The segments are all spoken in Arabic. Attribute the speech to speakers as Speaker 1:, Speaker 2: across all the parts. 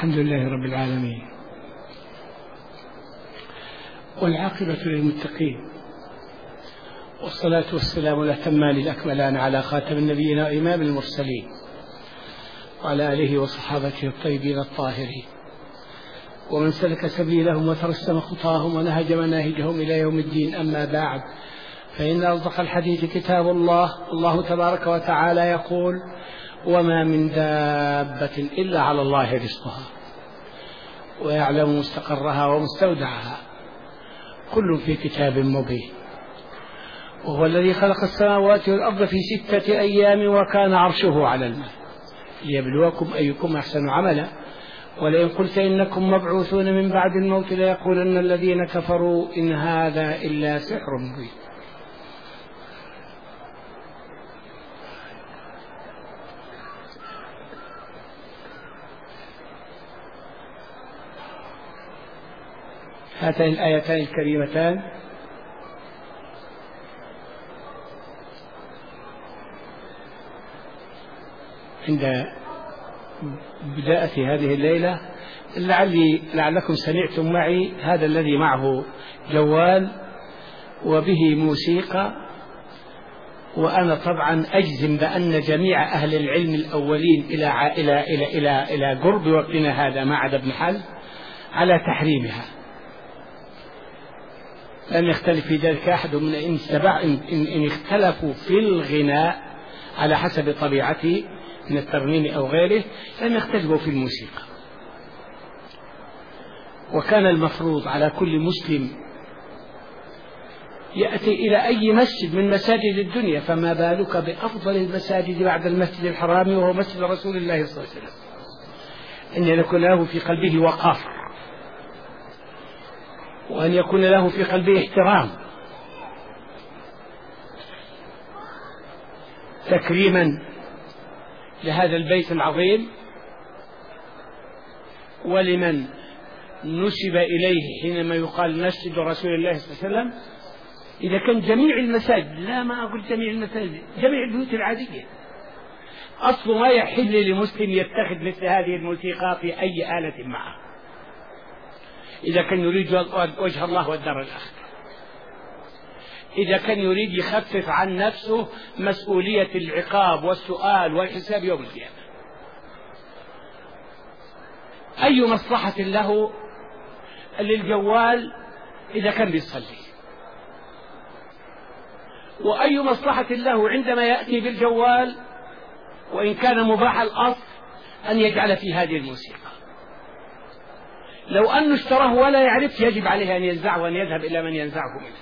Speaker 1: الحمد لله رب العالمين، والعاقبة للمتقين، والصلاة والسلام الأتمان الأكملان على خاتم النبيين وإمام المرسلين وعلى آله وصحابته الطيبين الطاهرين ومن سلك سبيلهم وترسم خطاهم ونهج مناهجهم إلى يوم الدين. أما بعد، فإن أصدق الحديث كتاب الله. الله تبارك وتعالى يقول: وما من دابة إلا على الله رزقها ويعلم مستقرها ومستودعها، كل في كتاب مبين. وهو الذي خلق السماوات والأرض في 6 أيام وكان عرشه على الماء ليبلوكم أيكم أحسن عملا، ولئن قلت إنكم مبعوثون من بعد الموت ليقولن الذين كفروا إن هذا إلا سحر مبين. هاتان الآيتان الكريمتان عند بداية هذه الليلة لعلكم سمعتم معي هذا الذي معه جوال وبه موسيقى، وأنا طبعا أجزم بأن جميع أهل العلم الأولين إلى قرب وقتنا هذا ما عدا ابن حزم على تحريمها، لم يختلف في ذلك أحد من إن اختلفوا في الغناء على حسب طبيعته من الترنيم أو غيره، لم يختلفوا في الموسيقى. وكان المفروض على كل مسلم يأتي إلى أي مسجد من مساجد الدنيا، فما بالك بأفضل المساجد بعد المسجد الحرام وهو مسجد رسول الله صلى الله عليه وسلم، أن يكون له في قلبه وقار، وأن يكون له في قلبه احترام، تكريما لهذا البيت العظيم ولمن نسب إليه حينما يقال مسجد رسول الله صلى الله عليه وسلم. إذا كان جميع المساجد، لا ما أقول جميع المساجد، جميع البيوت العادية، أصل ما يحل لمسلم يتخذ مثل هذه الموسيقى في أي آلة معه إذا كان يريد وجه الله والدار الآخرة، إذا كان يريد يخفف عن نفسه مسؤولية العقاب والسؤال والحساب يوم القيامة. أي مصلحة له للجوال إذا كان بيصلي، وأي مصلحة له عندما يأتي بالجوال وإن كان مباح الأصل أن يجعل في هذه الموسيقى. لو أنه اشتراه ولا يعرف يجب عليه أن ينزعه وأن يذهب إلى من ينزعه منه.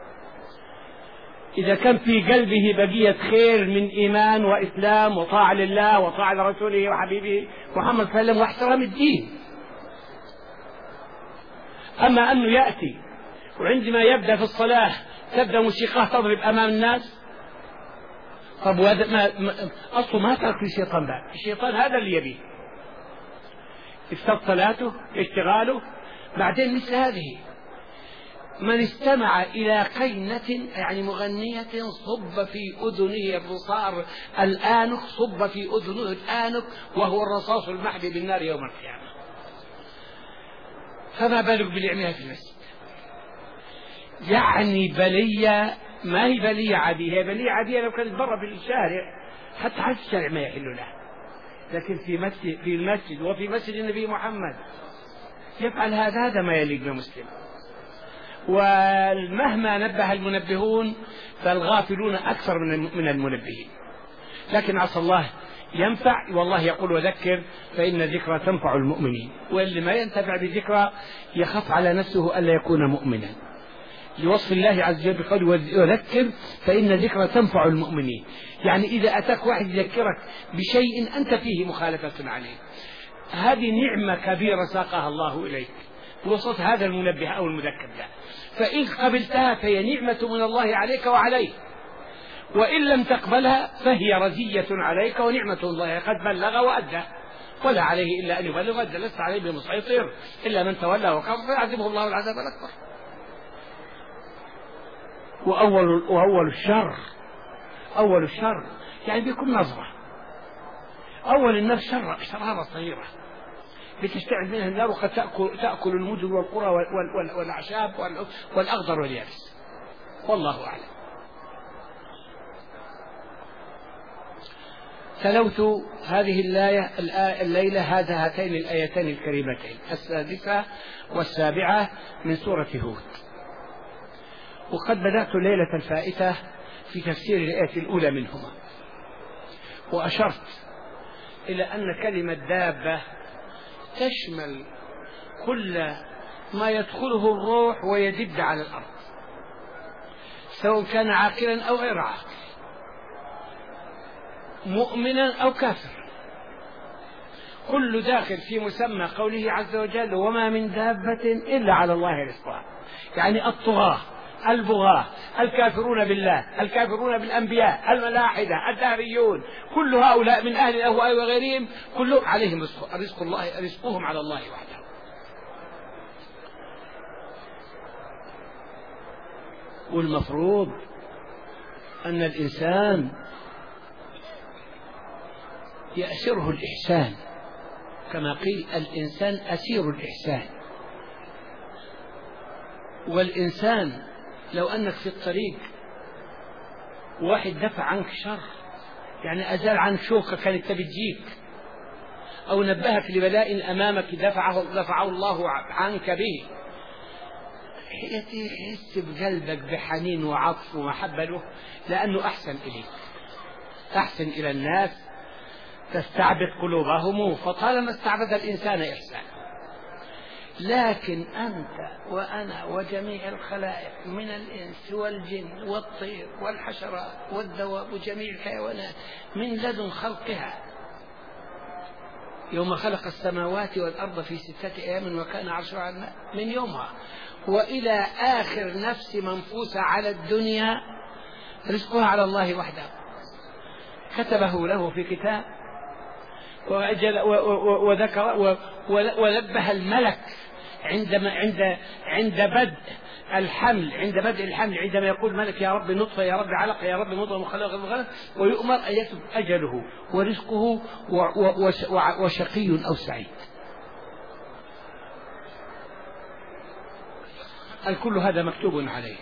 Speaker 1: إذا كان في قلبه بقية خير من إيمان وإسلام وطاعة لله وطاعة لرسوله وحبيبه محمد صلى الله عليه وسلم واحترام الدين. أما أنه يأتي وعندما يبدأ في الصلاة تبدأ موسيقى تضرب أمام الناس، طب أصله ما ترك الشيطان بعد، الشيطان هذا اللي يبيه افترض صلاته اشتغاله. بعدين مثل هذه من استمع إلى قينة يعني مغنية صب في أذنه الرصاص الآنك، صب في أذنه الآنك وهو الرصاص المحدي بالنار يوم القيامة، فما بالك بالعمية في المسجد؟ يعني بلية، ما هي بلية عادية، هي بلية عادية لو كانت برا في الشارع حتى الشارع ما يحل له، لكن في المسجد وفي مسجد النبي محمد يفعل هذا ما يليق بمسلم. ومهما نبه المنبهون فالغافلون أكثر من المنبهين، لكن عسى الله ينفع. والله يقول: وذكر فإن ذكرى تنفع المؤمنين، واللي ما ينتفع بذكرى يخاف على نفسه ألا يكون مؤمنا، لوصف الله عز وجل بقوله: وذكر فإن ذكرى تنفع المؤمنين. يعني إذا أتاك واحد يذكرك بشيء أنت فيه مخالفة عليه، هذه نعمة كبيرة ساقها الله إليك بوسط هذا المنبه أو المذكر له، فإن قبلتها فهي نعمة من الله عليك وعليه، وإن لم تقبلها فهي رزية عليك ونعمة الله قد بلغ وأدى، ولا عليه إلا أن يبلغ وأدى، لست عليه بمسيطر إلا من تولى وكفر فيعذبه الله العذاب الأكبر. أول الشر يعني بيكون نظرة، أول النفس شرارة صغيرة، بتشتعل منها النار وقد تأكل المدن والقرى والأعشاب والأخضر واليابس. والله أعلم. تلوت هذه الليلة هاتين الآيتين الكريمتين 6 و7 من سورة هود. وقد بدأت الليلة الفائتة في تفسير الآية الأولى منهما، وأشرت إلى أن كلمة دابة تشمل كل ما يدخله الروح ويدب على الأرض، سواء كان عاقلا أو غير عاقل، مؤمنا أو كافر، كل داخل في مسمى قوله عز وجل وما من دابة إلا على الله رزقها. يعني الطغاة، البغاة، الكافرون بالله، الكافرون بالأنبياء، الملاحدة، الدهريون، كل هؤلاء من أهل الأهواء وغيرهم كلهم عليهم رزق الله، رزقهم على الله وحده. والمفروض أن الإنسان يأسره الإحسان، كما قيل الإنسان أسير الإحسان. والإنسان لو أنك في الطريق واحد دفع عنك شر، يعني أزال عنك شوكة كانت تبجيك، أو نبهك لبلاء أمامك دفعه الله عنك به، يحس بقلبك بحنين وعطف ومحبة له، لأنه أحسن إليك، أحسن إلى الناس، تستعبد قلوبهم، فطالما استعبد الإنسان إحسان. لكن أنت وأنا وجميع الخلائق من الإنس والجن والطير والحشرات والدواب وجميع الحيوانات من لدن خلقها يوم خلق السماوات والأرض في 6 أيام وكان عرشه على الماء، من يومها وإلى آخر نفس منفوسة على الدنيا رزقها على الله وحده، كتبه له في كتاب وذكر ونبه الملك عند بدء الحمل، عندما يقول الملك يا رب نطفة، يا رب علقة، يا رب مضغة مخلقة، ويؤمر أن يكتب أجله ورزقه وشقي أو سعيد. الكل هذا مكتوب عليه.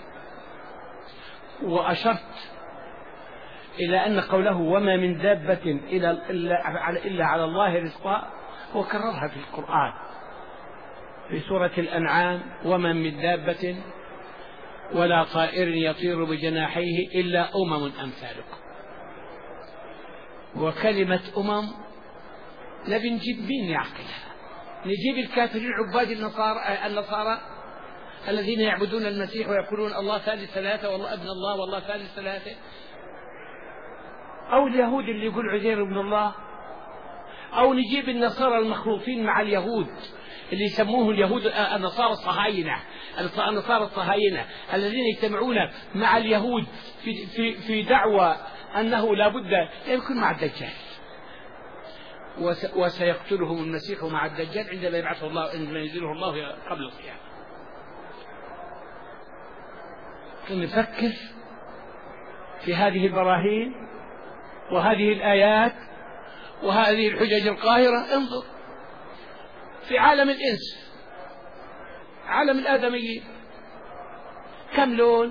Speaker 1: وأشرت إلى أن قوله وما من دابة إلا على الله رزقها وكررها في القرآن في سورة الأنعام وما من دابة ولا طائر يطير بجناحيه إلا أمثالكم. وكلمة لا بنجيب مين يعقلها؟ نجيب الكافرين عباد النصارى الذين يعبدون المسيح ويقولون الله ثالث ثلاثة والله ابن الله والله ثالث ثلاثة، أو اليهود اللي يقول عزير ابن الله، أو نجيب النصارى المخلوطين مع اليهود اللي يسموه اليهود النصارى الصهاينة الذين يجتمعون مع اليهود في دعوى أنه لا بد يكون مع الدجال، وسيقتلهم المسيح مع الدجال عندما يبعثه الله، عندما ينزله الله قبل القيامة. نفكر في هذه البراهين وهذه الآيات وهذه الحجج القاهرة. انظر في عالم الإنس، عالم الآدميين، كم لون،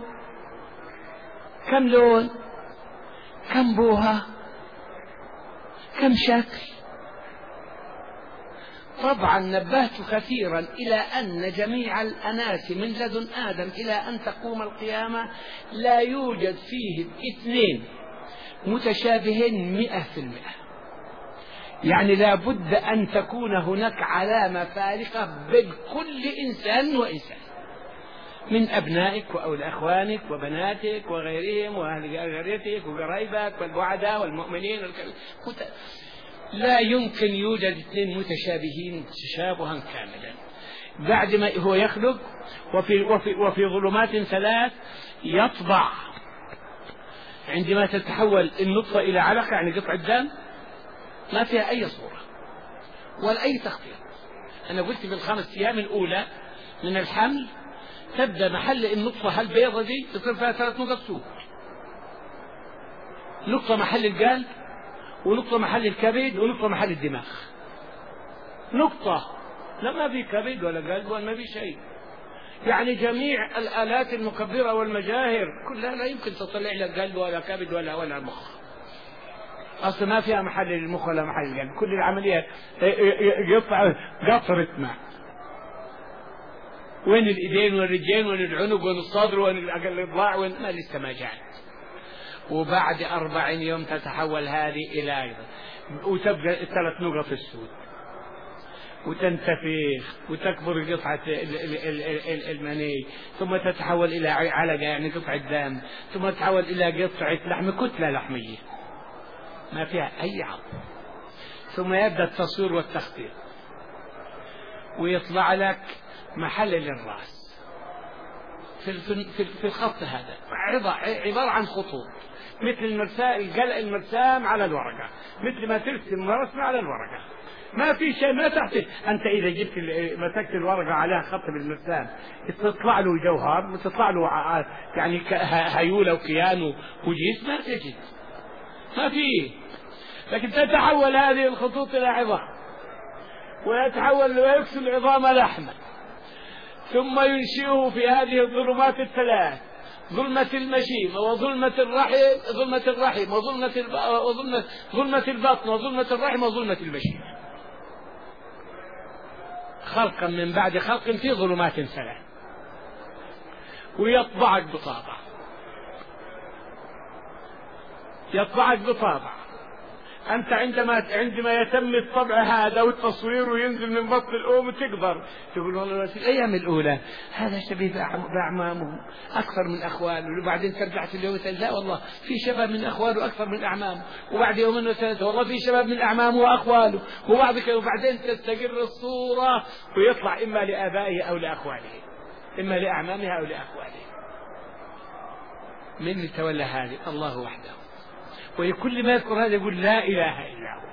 Speaker 1: كم بوهة، كم شكل. طبعا نبهت كثيرا إلى أن جميع الأناس من لدن آدم إلى أن تقوم القيامة لا يوجد فيهم 2 متشابهين 100%، يعني لا بد أن تكون هناك علامة فارقة بين كل إنسان وإنسان، من أبنائك وأخوانك وبناتك وغيرهم وأهل قريتك وقرايبك والبعداء والمؤمنين لا يمكن يوجد 2 متشابهين تشابها كاملا. بعد ما هو يخلق وفي ظلمات 3 يطبع، عندما تتحول النطفة إلى علقة يعني قطعة دم ما فيها أي صورة ولا أي تخطيط. أنا قلت في ال5 أيام الأولى من الحمل تبدأ محل النطفة البيضة دي تصير فيها 3 نقط سود، نقطة محل القلب ونقطة محل الكبد ونقطة محل الدماغ، نقطة لا، ما في كبد ولا قلب ولا ما في شيء. يعني جميع الآلات المكبرة والمجاهر كلها لا يمكن تطلع لك قلب ولا كبد ولا مخ، أصلا ما فيها محل للمخ ولا محل للقلب. كل العملية يقطع قطرة ماء. وين الإيدين والرجلين وين العنق وين الصدر وين الإضلاع وين ما لسه ما جاء. وبعد 40 يوم تتحول هذه إلى وتبقى 3 نقط السود وتنتفخ وتكبر قطعة المني، ثم تتحول إلى علقة يعني قطعة دم، ثم تتحول إلى قطعة لحم، كتلة لحمية ما فيها أي عظم. ثم يبدأ التصوير والتخطيط ويطلع لك محل للرأس في الخط هذا عبارة عن خطوط مثل المرسام على الورقة، مثل ما ترسم رسمة على الورقة، ما في شيء ما تحت. أنت إذا جبت مسكت الورقة عليها خط بالمرسام تطلع له جوهر وتطلع له يعني هيولة وكيان وجسم، ما تجد، ما فيه. لكن تتحول هذه الخطوط إلى عظام، ويتحول ويكسو العظام لحما، ثم ينشئه في هذه الظلمات الثلاث: ظلمة المشيمة وظلمة الرحم وظلمة البطن وظلمة الرحم وظلمة المشيمة، خلقا من بعد خلق في ظلمات ثلاث. ويطبعك بطابع. أنت عندما يتم الطبع هذا والتصوير وينزل من بطن الأم تقدر تقول والله في الأيام الأولى هذا شبيه بأعمامه أكثر من أخواله، وبعدين ترجع في اليوم الثالث لا والله في شبه من أخواله أكثر من أعمامه، وبعد يومين وثلاثة والله في شبه من أعمامه وأخواله، وبعدين تستقر الصورة ويطلع إما لآبائه أو لأخواله، إما لأعمامه أو لأخواله. من يتولى هذه؟ الله وحده. وكل ما يذكر هذا يقول لا إله إلا هو،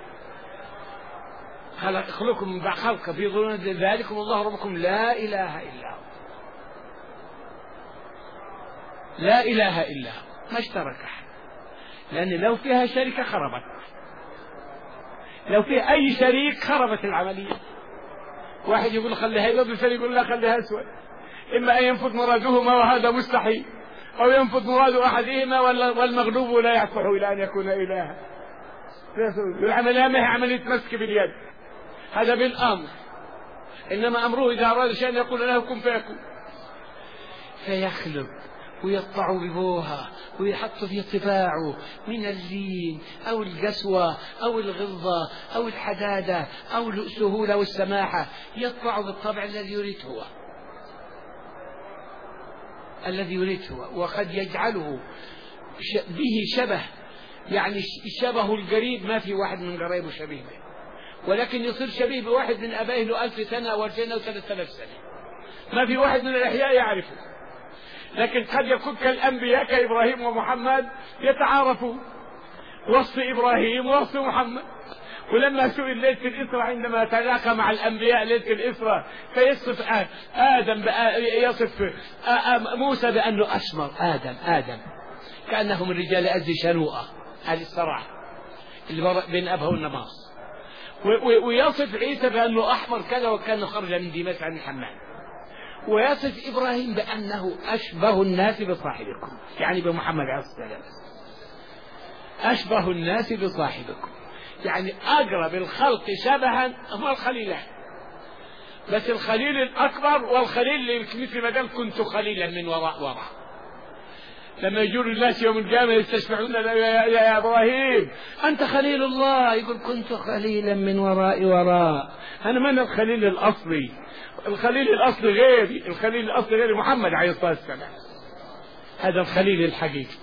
Speaker 1: خلقكم من بعد خلق في ظلمات ذلكم الله ربكم لا إله إلا هو، لا إله إلا هو، ما اشترك أحد. لأن لو فيها شركة خربت، لو فيها أي شريك خربت العملية. واحد يقول خليها يبيض، والثاني يقول لا خليها أسود، إما أن ينفذ مرادهما وهذا مستحيل، أو ينفذ مراد أحدهما والمغلوب لا يصلح إلى أن يكون إلها. العملية ما هي عملية مسك باليد، هذا بالأمر، إنما أمره إذا أراد شيئا يقول له كن فيكون. فيخلق ويقطع ببوها ويحط في طباعه من اللين أو القسوة أو الغلظة أو الحدادة أو السهولة والسماحة، يطبع بالطبع الذي يريده هو، وقد يجعله به شبه، يعني الشبه القريب ما في واحد من قريبه شبيه به، ولكن يصير شبيه بواحد من أبائه له 1000 سنة أو 2000 أو 3000 سنة، ما في واحد من الأحياء يعرفه. لكن قد يكون كالأنبياء كإبراهيم ومحمد يتعارفوا، وصف إبراهيم ووصف محمد. ولما سئل ليلة الإسراء عندما تلاقى مع الأنبياء ليلة الإسراء فيصف يصف موسى بأنه أسمر، آدم كأنه من رجال أزد شنوءة، هذه الصراحة اللي بين أبه والنماص. ويصف عيسى بأنه أحمر كذا وكان خرج من دمشق عن الحمام. ويصف إبراهيم بأنه أشبه الناس بصاحبكم، يعني بمحمد عليه الصلاة والسلام، أشبه الناس بصاحبكم، يعني أقرب الخلق شبها هو الخليلان، بس الخليل الأكبر والخليل اللي مثل ما قال كنت خليلا من وراء. لما يجون الناس يوم القيامة يستشفعون يا إبراهيم أنت خليل الله، يقول كنت خليلا من وراء. أنا من الخليل الأصلي؟ الخليل الأصلي غيري، الخليل الأصلي غيري محمد عليه الصلاة والسلام، هذا الخليل الحقيقي.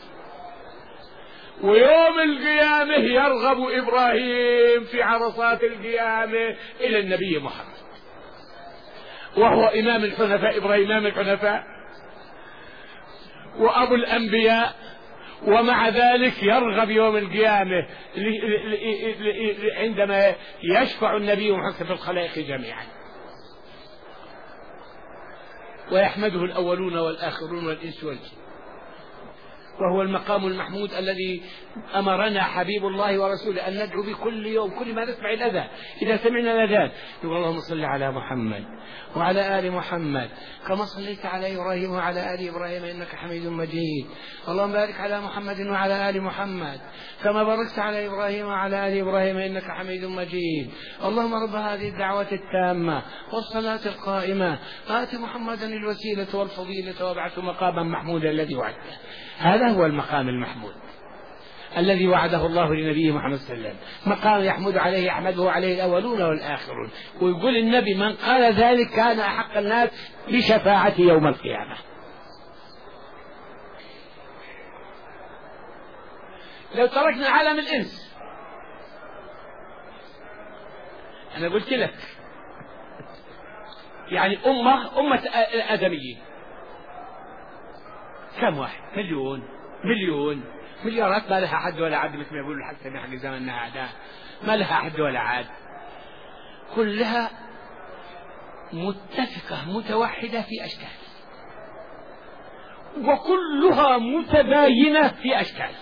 Speaker 1: ويوم القيامة يرغب إبراهيم في عرصات القيامة إلى النبي محمد، وهو إمام الحنفاء، إبراهيم إمام الحنفاء وأبو الأنبياء، ومع ذلك يرغب يوم القيامة عندما يشفع النبي محمد في الخلائق جميعا، ويحمده الأولون والآخرون والإنس والجن. وهو المقام المحمود الذي أمرنا حبيب الله ورسوله أن ندعو بكل يوم كل ما نسمع الأذان. إذا سمعنا الأذان نقول اللهم صل على محمد وعلى آل محمد كما صليت على إبراهيم وعلى آل إبراهيم إنك حميد مجيد. اللهم بارك على محمد وعلى آل محمد كما باركت على إبراهيم وعلى آل إبراهيم إنك حميد مجيد. اللهم رب هذه الدعوة التامة والصلاة القائمة آت محمدا الوسيلة والفضيلة وابعثه مقاما محمودا الذي وعدته. هذا هو المقام المحمود الذي وعده الله لنبيه محمد صلى الله عليه وسلم، مقام يحمد عليه يحمده عليه الأولون والآخرون. ويقول النبي من قال ذلك كان أحق الناس بشفاعته يوم القيامة. لو تركنا عالم الإنس، أنا قلت لك يعني أمة الآدميين كم واحد؟ مليارات ما لها حد ولا عاد، مثل ما يقولوا حتى نحن زماننا أعداء ما لها حد ولا عاد، كلها متفقة متوحدة في أشكال، وكلها متباينة في أشكال.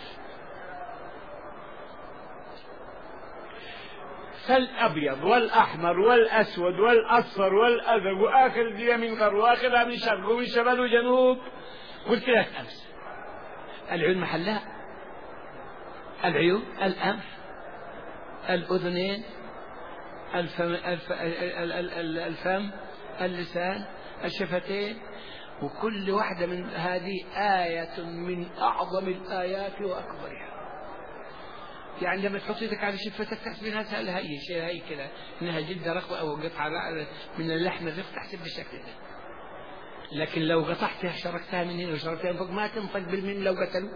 Speaker 1: فالأبيض والأحمر والأسود والأصفر والأزرق وآخر اليمين غرب وآخرها من شرق ومن شمال وجنوب. قلت لك أمس العيون محلها، العيون، الأنف، الأذنين، الفم، اللسان، الشفتين، وكل واحدة من هذه آية من أعظم الآيات وأكبرها. يعني لما تحط يدك على شفتك تحسب انها سهله، هي شيء هي كذا انها جلده رقبه او قطعه من اللحم الرفق تحسب بالشكل ده، لكن لو قطعتها شركتها من هنا وشركتها من فوق ما تنطق بالمن لو قتلوك،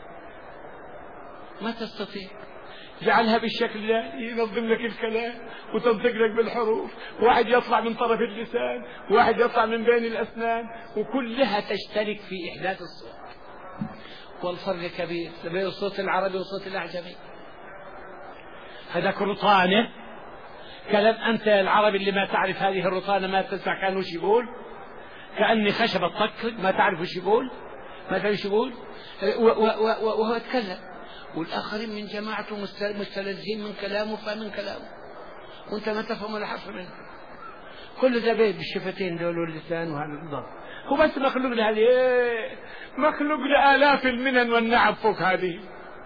Speaker 1: ما تستطيع. جعلها بالشكل ده ينظم لك الكلام وتنطق لك بالحروف، واحد يطلع من طرف اللسان واحد يطلع من بين الأسنان، وكلها تشترك في إحداث الصوت. والفرق كبير بين الصوت العربي والصوت الأعجمي. هذاك رطانة كلام، أنت العربي اللي ما تعرف هذه الرطانة ما تسمع كان وش يقول، كأني خشبة طق ما تعرف وش يقول، ما تعرف وش يقول، وهو يتكلم والآخرين من جماعته مستلذين من كلامه فمن كلامه وأنت ما تفهم ولا حرف منه. كل ده بيت بالشفتين دول واللسان وهذا الضغط. هو بس مخلوق لهذه، مخلوق لآلاف المنن والنعم فوق هذه.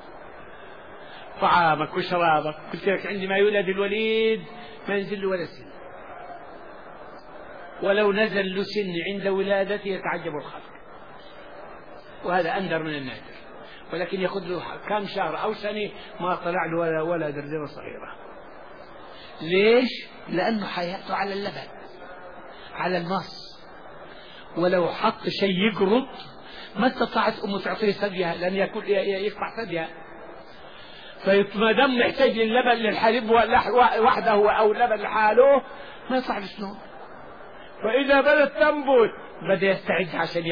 Speaker 1: طعامك وشرابك، قلت لك عندما يولد الوليد ما ينزل له ولا سن، ولو نزل له سن عند ولادته يتعجب الخلق، وهذا أندر من النادر، ولكن يأخذ له كم شهر أو سنة ما طلع له ولا دردرة صغيرة. ليش؟ لأنه حياته على اللبن على المص، ولو حط شيء يقرض ما استطاعت أمه تعطيه ثديها لأن يقطع ثديها. فما دام نحتاج للبن للحليب وحده أو لبن لحاله ما يطلع بسنون. فإذا بدأت تنبت بدأ يستعد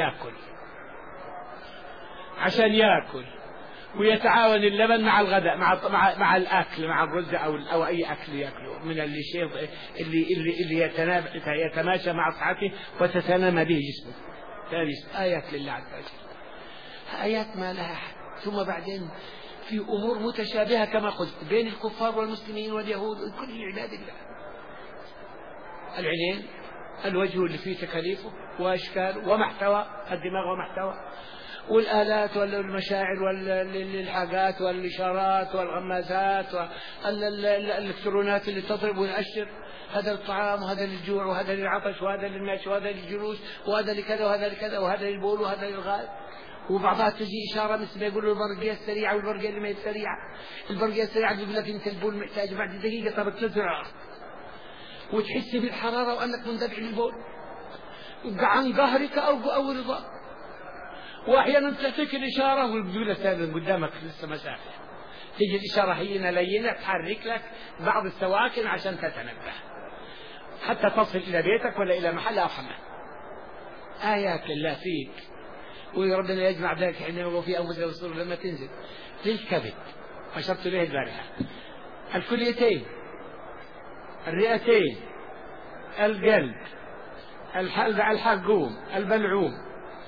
Speaker 1: عشان يأكل ويتعاون اللبن مع الغداء مع الأكل مع الرز أو أي أكل يأكله من اللي يتماشى مع صحته وتتنامى به جسمه. ثالث آيات لله عز وجل، آيات ما لها حد. ثم بعدين في أمور متشابهة كما قلت بين الكفار والمسلمين واليهود وكل عباد الله. العينين، الوجه اللي فيه تكاليفه وأشكاله ومحتوى الدماغ ومحتوى، والآلات والمشاعر والحاجات والإشارات والغمازات والإلكترونات اللي تضرب وينشر، هذا الطعام وهذا للجوع وهذا للعطش وهذا للمشي وهذا للجلوس وهذا لكذا وهذا لكذا وهذا للبول وهذا للغاز. وبعضها تجي إشارة مثل ما يقولوا البرقية السريعة والبرقية اللي ما هي سريعة. البرقية السريعة يقول لك أنت البول محتاج بعد دقيقة طبك تزرع وتحس بالحرارة وأنك مندفع للبول عن ظهرك أو رضاك. وأحيانا تعطيك الإشارة والبول سالم قدامك لسه مسافة، تجي الإشارة هينة لينة تحرك لك بعض السواكن عشان تتنبه حتى تصل إلى بيتك ولا إلى محل أو حمام. آيات لله فيك. وربنا يجمع ذلك حين وفي أنفسنا والصور لما تنزل للكبد أشرت له البارحة، الكليتين، الرئتين، القلب، الحلقوم، البلعوم،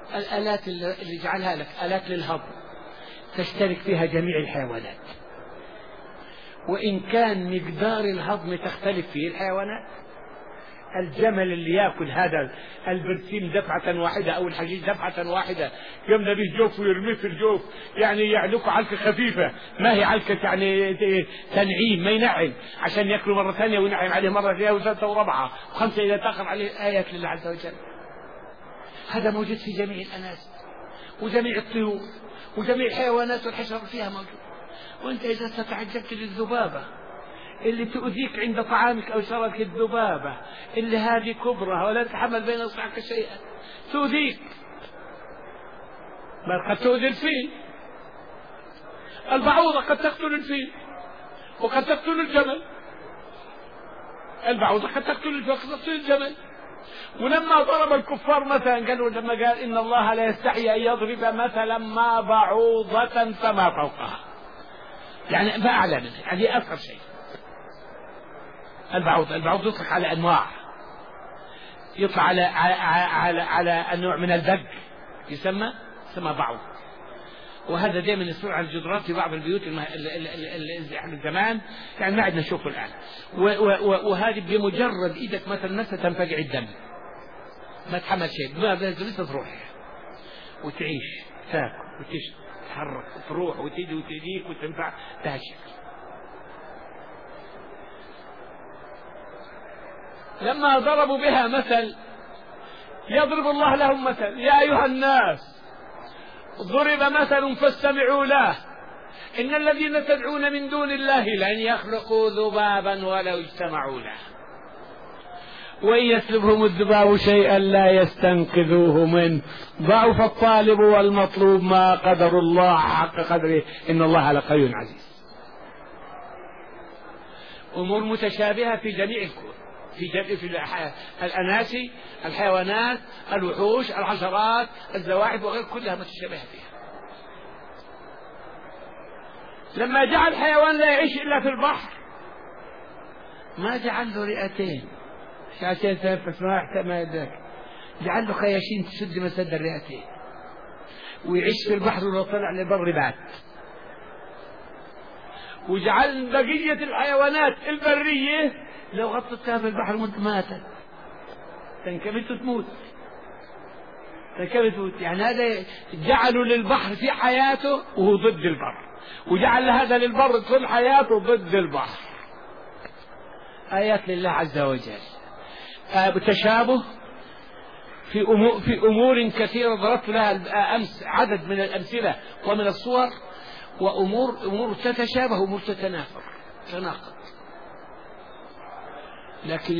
Speaker 1: الآلات اللي جعلها لك آلات للهضم تشترك فيها جميع الحيوانات، وإن كان مقدار الهضم تختلف فيه الحيوانات. الجمل اللي يأكل هذا البرسيم دفعة واحدة أو الحجيج دفعة واحدة يملى به جوف ويرميه في الجوف، يعني يعلق علكة خفيفة، ما هي علكة يعني تنعيم، ما ينعم عشان يأكله مرة ثانية وينعم عليه مرة ثانية وثالثة ورابعة وخمسة إذا تأخر عليه. آيات لله عز وجل. هذا موجود في جميع الأناس وجميع الطيور وجميع الحيوانات والحشرات فيها موجود. وأنت إذا تتعجبت للذبابة اللي تؤذيك عند طعامك أو شربك، الذبابة اللي هذه كبرى ولا تحمل بين أصبعك شيئا تؤذيك، بل قد تؤذي الفيل. البعوضة قد تقتل الفيل وقد تقتل الجمل. البعوضة قد تقتل الفيل وقد تقتل الجمل. ولما ضرب الكفار مثلا قالوا، لما قال إن الله لا يستحي أن يضرب مثلا ما بعوضة فما فوقها، يعني فأعلى منها، يعني أصغر شيء. البعوض يطلق على أنواع، يطلق على النوع من البق يسمى بعوض. وهذا دائما يصير على الجدران في بعض البيوت اللي زمان، يعني ما عندنا نشوفه الآن. وهذه بمجرد إيدك مثلا تنفجع الدم، ما تحمل شيء، ما لسه تروح وتعيش تاكل وتتحرك وتروح وتيجي وتجيك وتنفع تهشك. لما ضربوا بها مثل يضرب الله لهم مثل، يا أيها الناس ضرب مثل فاستمعوا له إن الذين تدعون من دون الله لن يخلقوا ذبابا ولو اجتمعوا له وإن يسلبهم الذباب شيئا لا يستنقذوه منه ضعف الطالب والمطلوب ما قدر الله حق قدره إن الله لقوي عزيز. أمور متشابهة في جميع الكون، في الأناسي، الحيوانات، الوحوش، الحشرات، الزواحف وغير، كلها متشابهة فيها. لما جعل الحيوان لا يعيش إلا في البحر ما جعل له رئتين عشان تنفس ما يحتمل ذلك، جعل له خياشيم تسد مسد الرئتين ويعيش في البحر ولو طلع للبر بات. وجعل بقية الحيوانات البرية لو غطتها في البحر ماتت، تنكبت وتموت، يعني هذا جعلوا للبحر في حياته وهو ضد البر، وجعل هذا للبر طول حياته ضد البحر. آيات لله عز وجل. تشابه في أمور كثيرة ضربت لها أمس عدد من الأمثلة ومن الصور، وأمور تتشابه وأمور تناقض. لكن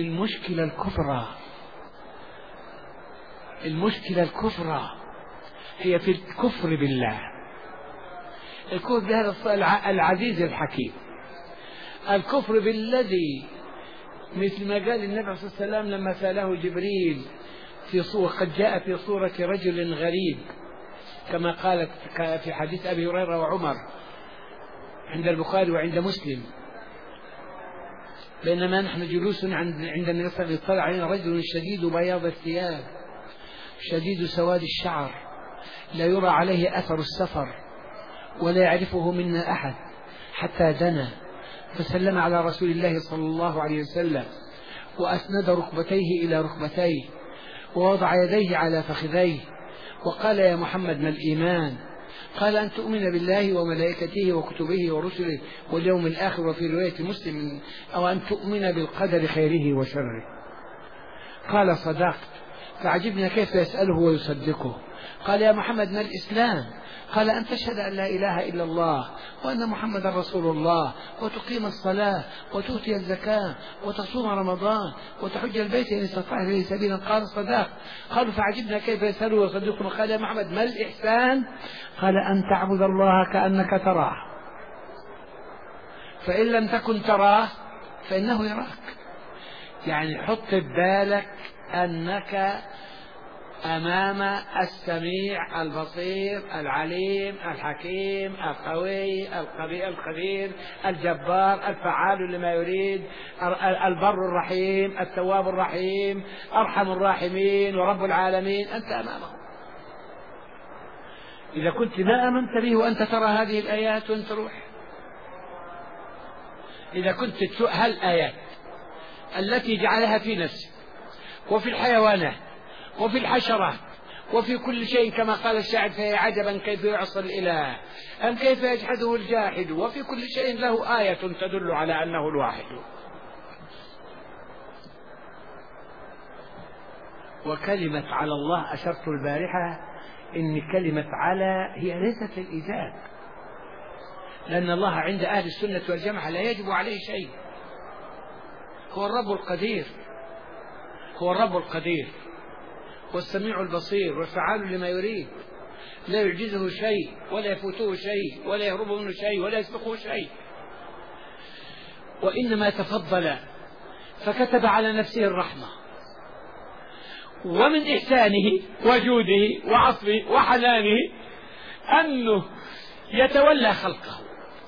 Speaker 1: المشكلة الكبرى هي في الكفر بالله. الكفر بهذا العزيز الحكيم، الكفر بالذي مثل ما قال النبي صلى الله عليه وسلم لما سأله جبريل في صورة، قد جاء في صورة رجل غريب كما قالت في حديث أبي هريرة وعمر عند البخاري وعند مسلم، بينما نحن جلوس عند النبي صلى الله عليه وسلم اطلع علينا رجل شديد بياض الثياب شديد سواد الشعر لا يرى عليه أثر السفر ولا يعرفه منا أحد، حتى دنا فسلم على رسول الله صلى الله عليه وسلم وأسند ركبتيه إلى ركبتيه ووضع يديه على فخذيه وقال يا محمد ما الإيمان؟ قال أن تؤمن بالله وملائكته وكتبه ورسله واليوم الآخر، وفي رواية مسلم أو أن تؤمن بالقدر خيره وشره. قال صدقت، فعجبنا كيف يسأله ويصدقه. قال يا محمد ما الإسلام؟ قال أن تشهد أن لا إله إلا الله وأن محمد رسول الله وتقيم الصلاة وتؤتي الزكاة وتصوم رمضان وتحج البيت إن استطعت إليه سبيلا. قال صدق. قالوا فعجبنا كيف يسأله ويصدقه. قال يا محمد ما الإحسان؟ قال أن تعبد الله كأنك تراه فإن لم تكن تراه فإنه يراك. يعني حط ببالك أنك أمام السميع البصير العليم الحكيم القوي القدير الجبار الفعال لما يريد البر الرحيم التواب الرحيم أرحم الراحمين ورب العالمين، أنت أمامه. إذا كنت ما آمنت به وأنت ترى هذه الآيات وأنت روح، إذا كنت هالآيات التي جعلها في نفسك وفي الحيوانات وفي الحشرات وفي كل شيء كما قال الشاعر: فهي عجبا كيف يعصى الإله أم كيف يجحده الجاحد، وفي كل شيء له آية تدل على أنه الواحد. وكلمة على الله أشرت البارحة إن كلمة على هي ليست للإيجاب، لأن الله عند أهل السنة والجماعة لا يجب عليه شيء، هو الرب القدير، هو الرب القدير والسميع البصير والفعال لما يريد، لا يعجزه شيء ولا يفوته شيء ولا يهرب منه شيء ولا يسبقه شيء، وإنما تفضل فكتب على نفسه الرحمة، ومن إحسانه وجوده وعطفه وحنانه أنه يتولى خلقه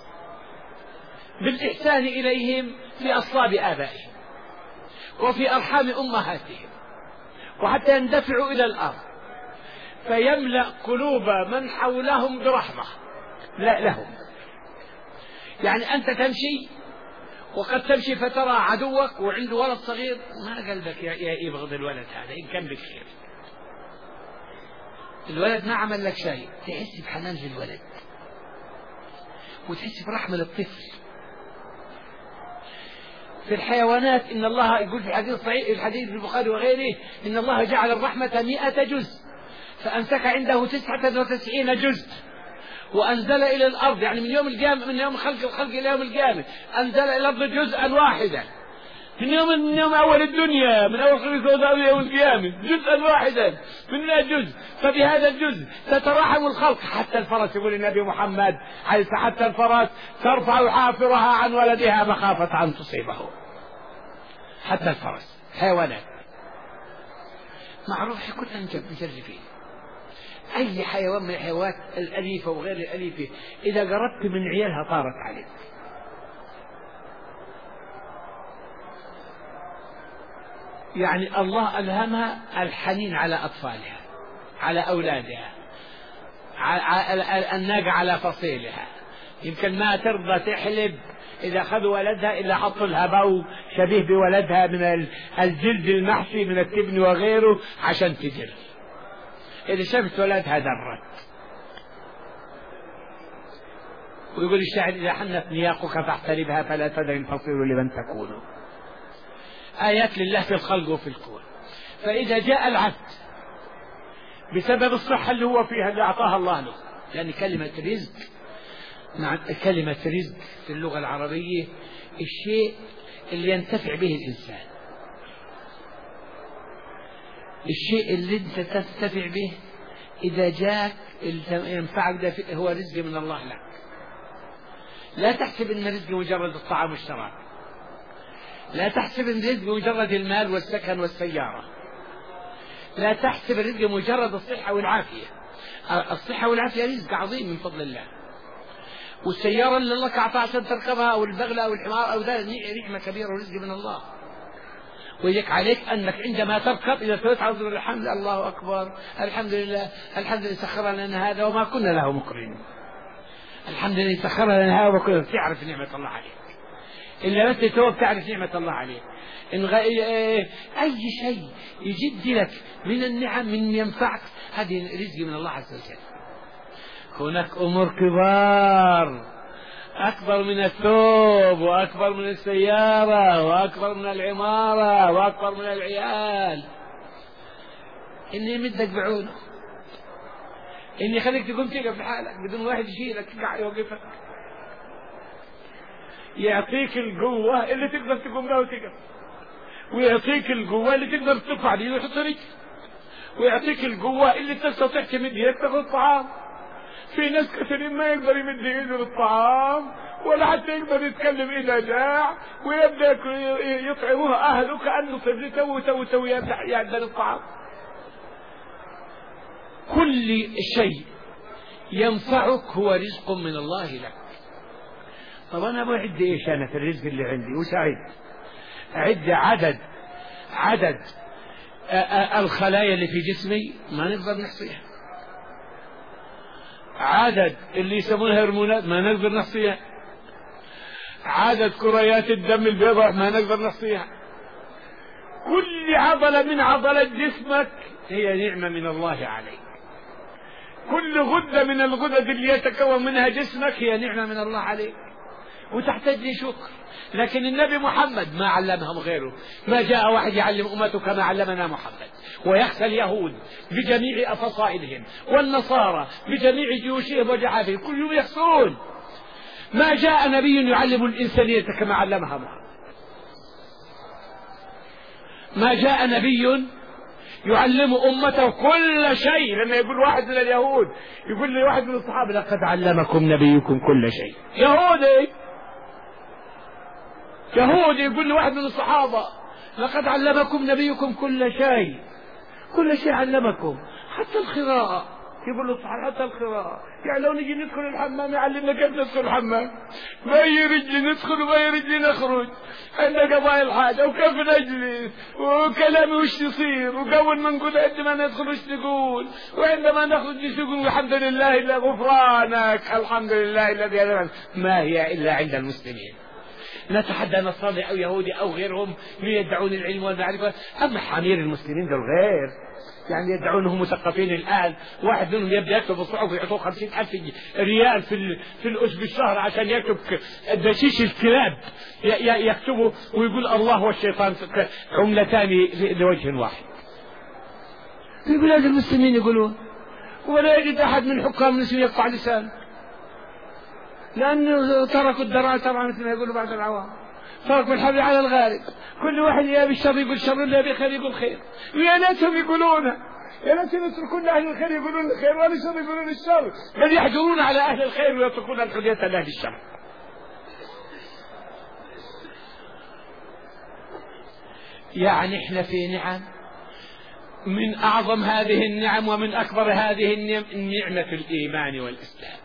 Speaker 1: بالإحسان إليهم في أصلاب آبائهم وفي أرحام أمهاتهم، وحتى يندفعوا إلى الأرض فيملأ قلوب من حولهم برحمة لا لهم. يعني أنت تمشي وقد تمشي فترى عدوك وعنده ولد صغير، ما قلبك يبغض الولد هذا إن كان بخير، الولد ما عمل لك شيء، تحس بحنان للولد وتحس برحمة للطفل. في الحيوانات إن الله يقول في الحديث الصحيح، الحديث في البخاري وغيره، إن الله جعل الرحمة 100 جزء فأمسك عنده 99 جزء وأنزل إلى الأرض، يعني من يوم القيامة، من يوم خلق الخلق إلى يوم القيامة أنزل إلى الأرض جزءا واحدا، من يوم أول الدنيا، من أول خلق السوداء إلى يوم القيامة جزءا واحدا من جزء، فبهذا الجزء تتراحم الخلق. حتى الفرس، يقول النبي محمد حتى الفرس ترفع حافرها عن ولدها مخافة أن تصيبه. حتى الفرس حيوانات معروف كلنا مجربين. أي حيوان من الحيوانات الأليفة وغير الأليفة إذا قربت من عيالها طارت عليك. يعني الله ألهمها الحنين على أطفالها، على أولادها، الناقة على فصيلها، يمكن ما ترضى تحلب إذا أخذوا ولدها إلا حطوا لها بو شبيه بولدها من الجلد المحشي من التبن وغيره عشان تجري، إذا شفت ولدها درت. ويقول الشاعر: إذا حنت نياقك فاحتربها فلا تدري الفصيل لمن تكون. آيات لله في الخلق وفي الكون. فإذا جاء العبد بسبب الصحة اللي هو فيها اللي أعطاها الله له، لأن كلمة رزق، مع كلمة رزق في اللغة العربية الشيء اللي ينتفع به الإنسان، الشيء اللي أنت تنتفع به إذا جاءك ينفعك، ده هو رزق من الله لك. لا تحسب أن رزق مجرد الطعام والشراب، لا تحسب أن رزق مجرد المال والسكن والسيارة، لا تحسب الرزق مجرد الصحة والعافية. الصحة والعافية رزق عظيم من فضل الله، والسيارة اللي الله أعطاها عشان تركبها أو البغلة أو الحمار أو ذلك نعمة كبيرة ورزق من الله. ويجب عليك أنك عندما تركب إذا سويت عوض الحمد الله أكبر، الحمد لله، الحمد لله سخر لنا هذا وما كنا له مقرنين، الحمد لله سخر لنا هذا وما كنا. تعرف نعمة الله عليك، إلا أنت توب تعرف نعمة الله عليك. إن أي شيء يجد لك من النعم من ينفعك هذه رزق من الله عز وجل. هناك أمور كبار أكبر من الثوب وأكبر من السيارة وأكبر من العمارة وأكبر من العيال، إني يمدك بعونه، إني يخليك تقوم تقف لحالك بدون واحد يشيلك يوقفك، يعطيك القوة اللي تقدر تقوم بها وتقف، ويعطيك القوة اللي تقدر ترفع دي وتحط رجلك، ويعطيك القوة اللي تستطيع تمد يدك تاخذ الطعام. في ناس كثيرين ما يقدر يمد يده للطعام ولا حتى يقدر يتكلم إذا جاع، ويبدأ يطعمه أهله كأنه طفل تو يعدل الطعام. كل شيء ينفعك هو رزق من الله لك. طب أنا بعد إيش أنا في الرزق اللي عندي؟ وش أعد عدد الخلايا اللي في جسمي ما نقدر نحصيها. عدد اللي يسمونها هرمونات ما نقدر نحصيها، عدد كريات الدم البيضاء ما نقدر نحصيها. كل عضلة من عضلات جسمك هي نعمة من الله عليك، كل غدة من الغدد اللي يتكون منها جسمك هي نعمة من الله عليك وتحتاج لشكر. لكن النبي محمد ما علمهم غيره، ما جاء واحد يعلم أمته كما علمنا محمد، ويخشى اليهود بجميع فصائلهم والنصارى بجميع جيوشهم وجعافهم كلهم يخسرون. ما جاء نبي يعلم الإنسانية كما علمها محمد، ما جاء نبي يعلم أمته كل شيء. لما يقول واحد من اليهود يقول لي واحد من الصحابة لقد علمكم نبيكم كل شيء، يهودي يقول لي واحد من الصحابة لقد علمكم نبيكم كل شيء، كل شيء علمكم حتى القراءة. يقول له الصحابة حتى القراءة، يعني لو نجي ندخل الحمام يعلمنا كيف ندخل الحمام، ما يرجي ندخل وما يرجي نخرج، عندنا قضايا الحاجة وكيف نجلس وكلامي وش يصير، وقبل ما نقول عندما ندخل وش نقول، وعندما نخرج وش نقول، الحمد لله إلا غفرانك، الحمد لله الذي هدانا. ما هي إلا عند المسلمين. نتحدى نصراني أو يهودي أو غيرهم يدعون العلم والمعرفة، أما حمير المسلمين دول غير، يعني يدعونهم مثقفين. الآن واحد منهم يبدأ يكتب بالصحف ويعطوه 50,000 ريال في الأسبوع الشهر عشان يكتب دشيش الكلاب، يكتبه ويقول الله والشيطان عملتان لوجه واحد. في بلاد المسلمين يقولون، ولا يجد أحد من حكام المسلمين يقطع لسانه، لأنه تركوا الدرع طبعا مثل ما يقولوا بعض العوام، تركوا الحبل على الغارب، كل واحد يبي الشر يقول شر، اللي يبي خير يقول خير. ويا ليتهم يقولونها، يا ليتهم يتركون أهل الخير يقولون الخير وأهل الشر يقولون الشر، بل يحجرون على أهل الخير ويتركون الحجة لأهل الشر. يعني احنا في نعم، من أعظم هذه النعم ومن أكبر هذه النعمة الإيمان والإسلام.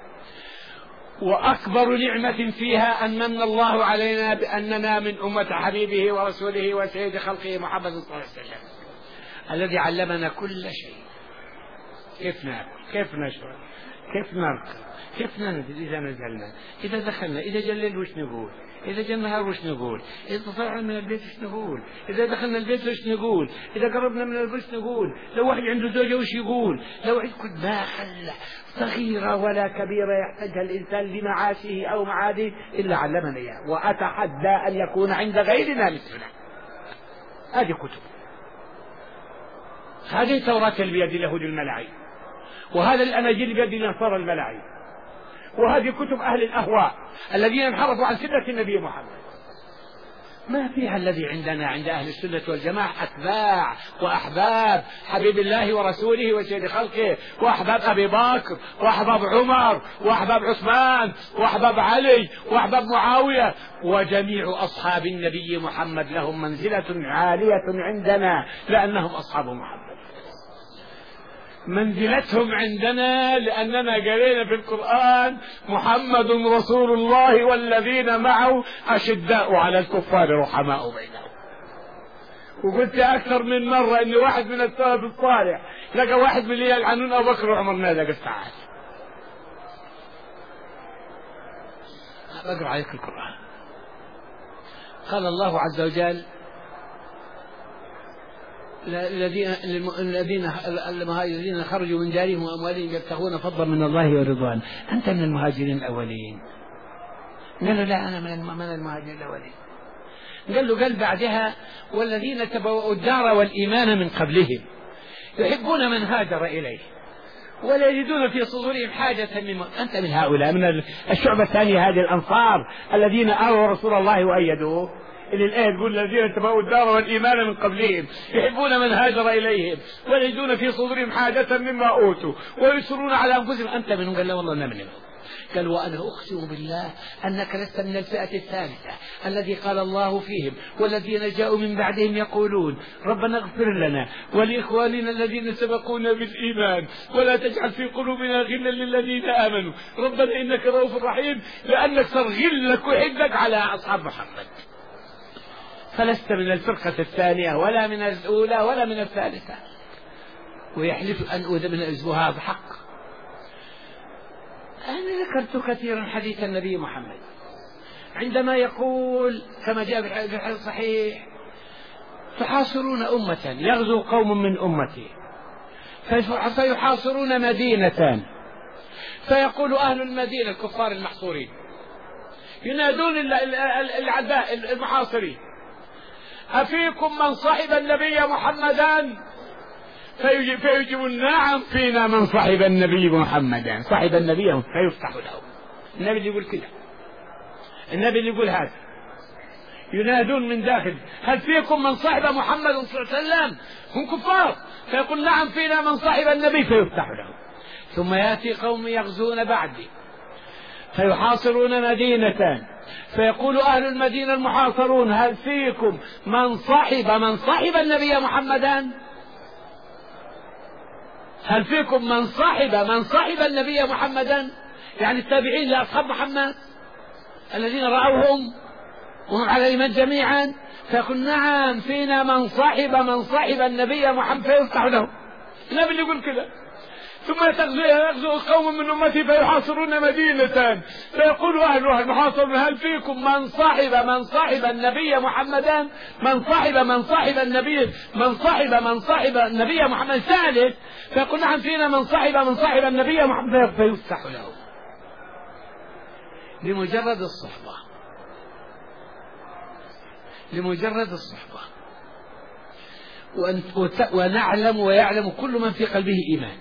Speaker 1: وأكبر نعمة فيها أن من الله علينا بأننا من أمة حبيبه ورسوله وسيد خلقه محمد صلى الله عليه وسلم، الذي علمنا كل شيء، كيف ناكل، كيف نشرب، كيف نرقى، كيف ننزل إذا نزلنا، إذا دخلنا، إذا جلل وش نقول، إذا جاء النهار وش نقول، إذا طلعنا من البيت وش نقول، إذا دخلنا البيت وش نقول، إذا قربنا من البيت وش نقول، لو واحد عنده زوجة وش يقول، لو واحد كنت ما خلى صغيرة ولا كبيرة يحتاجها الإنسان لمعاشه أو معاده إلا علمنا إياه. وأتحدى أن يكون عند غيرنا مثلنا. هذه كتب، هذه التوراة بيد اليهود الملاعين، وهذا الأناجيل بيد النصارى الملاعين، وهذه كتب أهل الأهواء الذين انحرفوا عن سنة النبي محمد. ما فيها الذي عندنا عند أهل السنة والجماعة أتباع وأحباب حبيب الله ورسوله وسيد خلقه، وأحباب أبي بكر وأحباب عمر وأحباب عثمان وأحباب علي وأحباب معاوية، وجميع أصحاب النبي محمد لهم منزلة عالية عندنا لأنهم أصحاب محمد. منزلتهم عندنا لأننا قرينا في القرآن محمد رسول الله والذين معه أشداء على الكفار رحماء بينهم. وقلت أكثر من مرة إن واحد من السلف الصالح لقى واحد من اللي يلعنون أبو بكر وعمر نادى قال تعال بقرأ عليك القرآن. قال الله عز وجل الذين خرجوا من دارهم وأموالهم يبتغون فضلا من الله ورضوان، أنت من المهاجرين الأولين؟ قال له لا أنا من المهاجرين الأولين. قال بعدها والذين تبوأوا الدار والإيمان من قبلهم يحبون من هاجر إليه ولا يجدون في صدورهم حاجة مما. أنت من هؤلاء، من الشعبة الثانية هذه الأنصار الذين آووا رسول الله وأيدوه. اللي الآية تقول الذين تبوأوا الدار والإيمان من قبلهم يحبون من هاجر إليهم ولا يجدون في صدورهم حاجة مما أوتوا ويسرون على أنفسهم. أنت منهم؟ قال لا والله أنا منهم. قال وأنا أقسم بالله أنك لست من الفئة الثالثة الذي قال الله فيهم والذين جاءوا من بعدهم يقولون ربنا اغفر لنا ولإخواننا الذين سبقونا بالإيمان ولا تجعل في قلوبنا غلا للذين آمنوا ربنا إنك رؤوف رحيم، لأنك صار غلك وحبك على أصحاب محمد. فلست من الفرقة الثانية ولا من الأولى ولا من الثالثة. ويحلف أن أذ من أزبها بحق. ذكرت كثيرا حديث النبي محمد عندما يقول كما جاء في الحديث الصحيح: تحاصرون أمة يغزو قوم من أمتي فيحاصرون مدينة، فيقول أهل المدينة الكفار المحصورين ينادون العداء المحاصرين: أفيكم من صحب النبي محمدا؟ فيجيبون: نعم فينا من صحب النبي محمدا. صحب النبي فيفتح له. النبي اللي يقول كده، النبي اللي يقول هذا. ينادون من داخل: هل فيكم من صحب محمد صلى الله عليه وسلم؟ هم كفار، فيقول: نعم فينا من صحب النبي، فيفتح له. ثم يأتي قوم يغزون بعدي فيحاصرون مدينة، فيقول أهل المدينة المحاصرون: هل فيكم من صحب النبي محمدا؟ هل فيكم من صحب النبي محمدا؟ يعني التابعين لأصحاب محمد الذين رأوهم وهم على الإيمان جميعا. فيقول: نعم فينا من صحب النبي محمد، فيفتح له. النبي اللي يقول كده. ثم يغزو قوم من أمتي فيحاصرون مدينة، فيقول أهلها المحاصرون: هل فيكم من صحب النبي محمدا؟ من صحب النبي محمد. ثالث فيقول: نعم فينا من صحب النبي محمد، فيفتح له. لمجرد الصحبة ونعلم ويعلم كل من في قلبه إيمان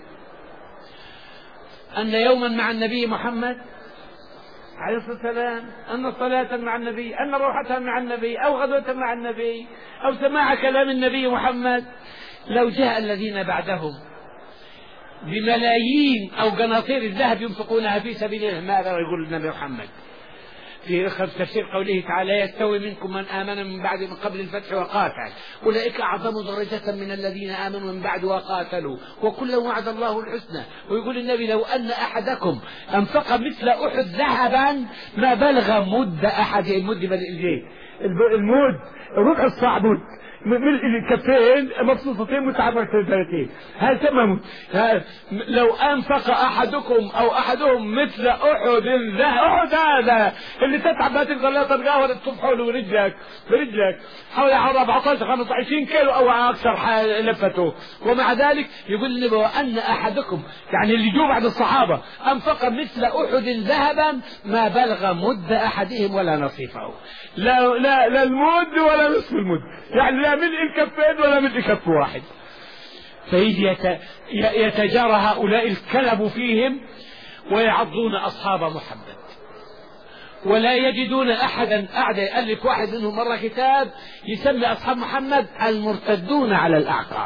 Speaker 1: أن يوما مع النبي محمد عليه الصلاة والسلام، أن صلاة مع النبي، أن روحة مع النبي، أو غدوة مع النبي، أو سماع كلام النبي محمد، لو جاء الذين بعدهم بملايين أو قناطير الذهب ينفقونها في سبيل الله، ماذا يقول النبي محمد في تفسير قوله تعالى: يستوي منكم من آمن من بعد من قبل الفتح وقاتل أولئك أعظم درجة من الذين آمنوا من بعد وقاتلوا وكلا وعد الله الحسنى. ويقول النبي: لو أن أحدكم أنفق مثل أحد ذهبا ما بلغ مد أحد. المد ربع الصاع مد من الكفين مبسوطتين متعبرتين، هذا تمام. لو أنفق أحدكم أو أحدهم مثل أحد ذهب، أحد هذا اللي تتعب لا تقدر لا ترقاه ولا تصب حوله برجلك حوالي 14-15 كيلو أو أكثر لفته. ومع ذلك يقول النبي: وأن أحدكم، يعني اللي جو بعد الصحابة، أنفق مثل أحد ذهبا ما بلغ مد أحدهم ولا نصيفه. لا المد ولا نصف المد، يعني لا ملء الكفين ولا ملء كف واحد. فيجي يتجارى هؤلاء الكلب فيهم ويعضون أصحاب محمد، ولا يجدون أحدا أعدى. يألف واحد منهم مرة كتاب يسمي أصحاب محمد المرتدون على الأعقاب،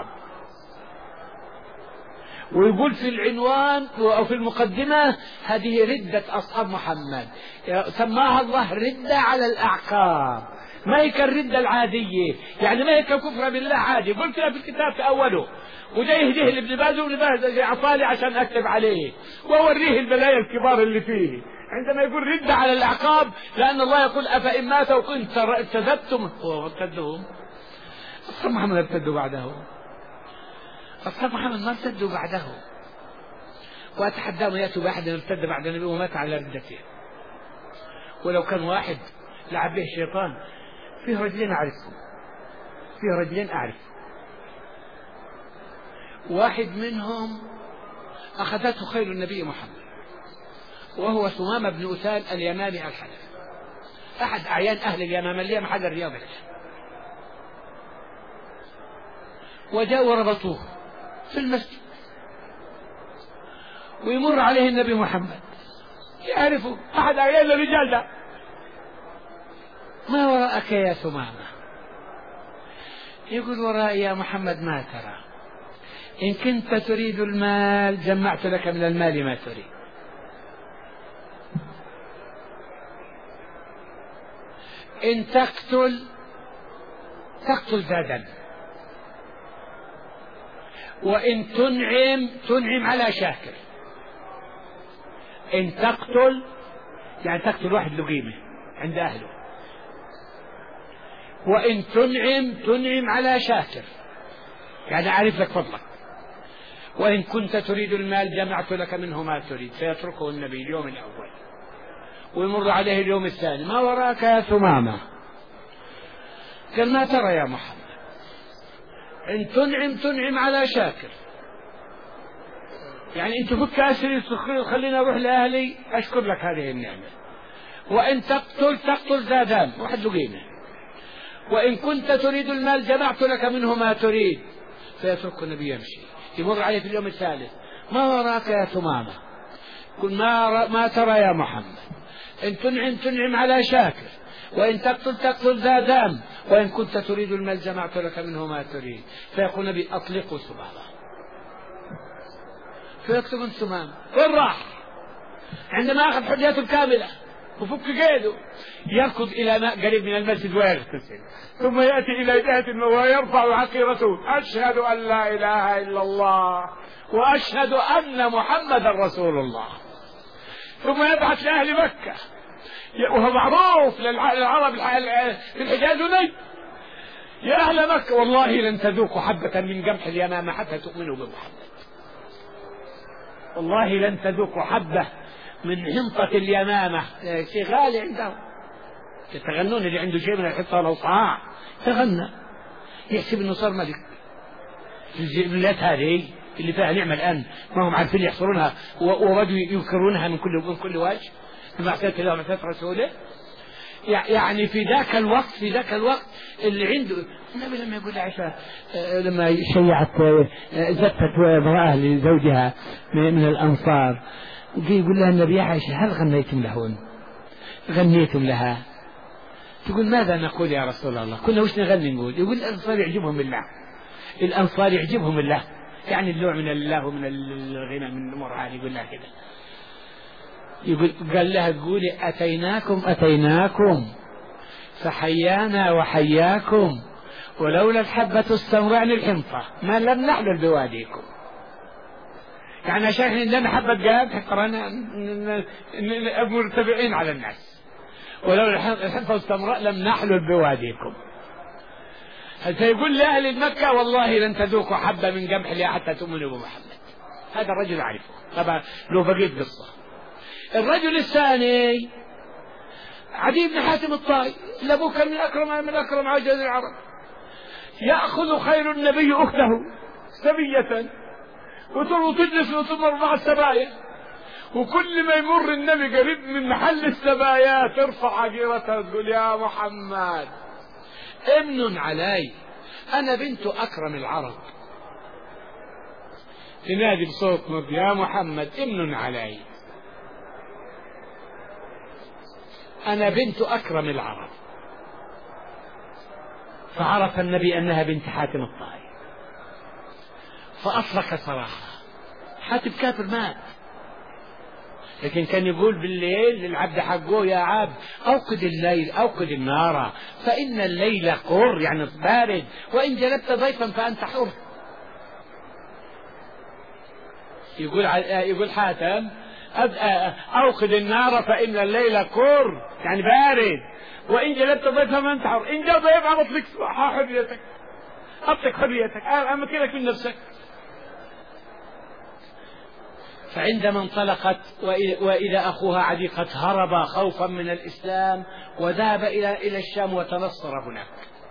Speaker 1: ويقول في العنوان أو في المقدمة: هذه ردة أصحاب محمد، سماها الله ردة على الأعقاب. ما هي كالردة العادية، يعني ما هي ككفر بالله عادي. قلت في الكتاب في أوله، وجاي يهديه لابن باز، وابن باز أعطاني عشان أكتب عليه وأوريه البلايا الكبار اللي فيه عندما يقول ردة على الأعقاب، لأن الله يقول: أفإن ماتوا كنت ارتدتم. وارتدهم أصحاب محمد، ارتدوا بعده. أصحاب محمد ما ارتدوا بعده، وأتحداهم يأتوا بأحد ارتد بعد النبي ومات على ردته. ولو كان واحد لعب به الشيطان، فيه رجلين أعرفهم، واحد منهم أخذته خيل النبي محمد، وهو ثمامة بن أسال اليمامي الحنفي، أحد أعيان أهل اليمامة اللي هي محل الرياضة. وجاءوا وربطوه في المسجد، ويمر عليه النبي محمد يعرفه، أحد أعيان الرجال ده: ما وراءك يا ثمامة؟ يقول: ورائي يا محمد ما ترى، إن كنت تريد المال جمعت لك من المال ما تريد، إن تقتل زادا، وإن تنعم على شاكر. إن تقتل يعني تقتل واحد له قيمة عند أهله، وإن تنعم على شاكر، يعني أعرف لك فضلك، وإن كنت تريد المال جمعت لك منه ما تريد. فيتركه النبي اليوم الأول ويمر عليه اليوم الثاني. ما وراك يا ثمامة؟ قال ما ترى يا محمد؟ إن تنعم على شاكر، يعني أنت فك أسري خلينا أروح لأهلي أشكر لك هذه النعمة. وإن تقتل ذا دم واحد لقيمة. وإن كنت تريد المال جمعت لك منه ما تريد. فيترك النبي يمشي. يمر عليه في اليوم الثالث. ما وراك يا ثمامة؟ قل ما ترى يا محمد؟ إن تنعم على شاكر، وإن تقتل ذا دم، وإن كنت تريد المال جمعت لك منه ما تريد. فيقول النبي أطلقوا ثمامة. فيكتب ثمامة. وين راح؟ عندما أخذ حجته الكاملة وفك قيده يركض إلى ماء قريب من المسجد ويغتسل، ثم يأتي إلى جهة ويرفع عقيرته: أشهد أن لا إله إلا الله وأشهد أن محمدا رسول الله. ثم يبعث لأهل مكة، وهو معروف للعرب في الحجاز نجد: يا أهل مكة والله لن تذوقوا حبة من قمح اليمامة حتى تؤمنوا بمحمد. والله لن تذوقوا حبة من حنطة اليمامة، شيء غالي عندهم. يتغنون اللي عنده شيء من الحنطة لو صاع تغنى يحسب انه صار ملك. البلاد هذه اللي فيها نعمة الآن ما هم عارفين يحصرونها وردوا ينكرونها من كل وجه بمعصية الله ومعصية رسوله. يعني في ذاك الوقت اللي عنده النبي لما يقول عائشة لما شيعت زفت امرأة لزوجها من الأنصار، يقول لها النبي: يا عائشة هل غنيتم لها؟ تقول: ماذا نقول يا رسول الله؟ كنا وش نغني نقول؟ يقول: الأنصار يعجبهم الله، يعني النوع من الله ومن الغنى من الأمور هذه. يقول لها كده. قال لها: قولي أتيناكم فحيانا وحياكم، ولولا الحبة السمراء الحنطة ما لم نحلل بواديكم. يعني شيخ عندنا حبة قاب قرانا مرتفعين على الناس، ولولا الحنطة السمراء لم نحلل بواديكم. فيقول لأهل مكة: والله لن تذوقوا حبة من قمح لها حتى تؤمنوا بمحمد. هذا الرجل أعرفه طبعا له بقية قصة. الرجل الثاني عدي بن حاتم الطائي، لأبوه كان من أكرم عجائز العرب. يأخذ خير النبي أخته سبية وتجلس وتمر مع السبايا، وكل ما يمر النبي قريب من محل السبايا ترفع عقيرتها تقول: يا محمد امن علي، أنا بنت أكرم العرب. تنادي بصوت نبي: يا محمد امن علي، أنا بنت أكرم العرب. فعرف النبي أنها بنت حاتم الطائي فأطلق صراحة. حاتم كافر مات، لكن كان يقول بالليل للعبد حقه: يا عبد أوقد النار فإن الليل قر، يعني بارد، وإن جلبت ضيفا فأنت حر. يقول حاتم: أوقد النار فإن الليل قر، يعني بارد، وإن جلبت ضيفا فأنت حر. إن جاء ضيف أطلق حريتك، أمكنك من نفسك. فعندما انطلقت وإذا أخوها عدي قد هرب خوفا من الإسلام وذهب إلى الشام وتنصر هناك،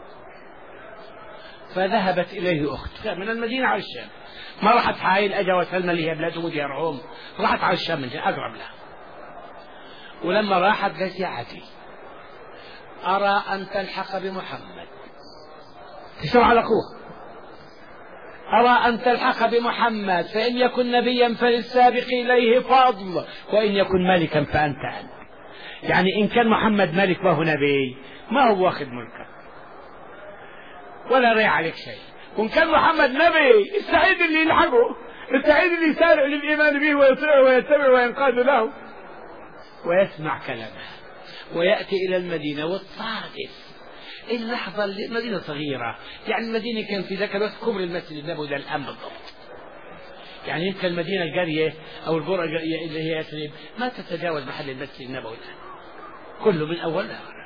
Speaker 1: فذهبت إليه أخت من المدينة على الشام. ما راحت حائل أجا وسلم لي بلادهم وديارهم، راحت على الشام من أقرب لها. ولما راحت قالت: يا عدي أرى أن تلحق بمحمد، تشرع على أخوه، أرى أن تلحق بمحمد، فإن يكن نبيا فللسابق إليه فضل، وإن يكن ملكا فأنت أنت. يعني إن كان محمد ملك وهو نبي ما هو واخد ملكا ولا ريع عليك شيء، وإن كان محمد نبي السعيد اللي يلحقه، السعيد اللي يسارع للإيمان به ويطيع ويتبع وينقاد له ويسمع كلامه ويأتي إلى المدينة. والصادف اللحظة المدينة صغيرة، يعني المدينة كان في ذاك الوقت كبر المسجد النبوي ده الآن بالضبط. يعني يمكن المدينة القرية أو القرى اللي هي يثرب ما تتجاوز محل المسجد النبوي الآن كله من أول لآخر.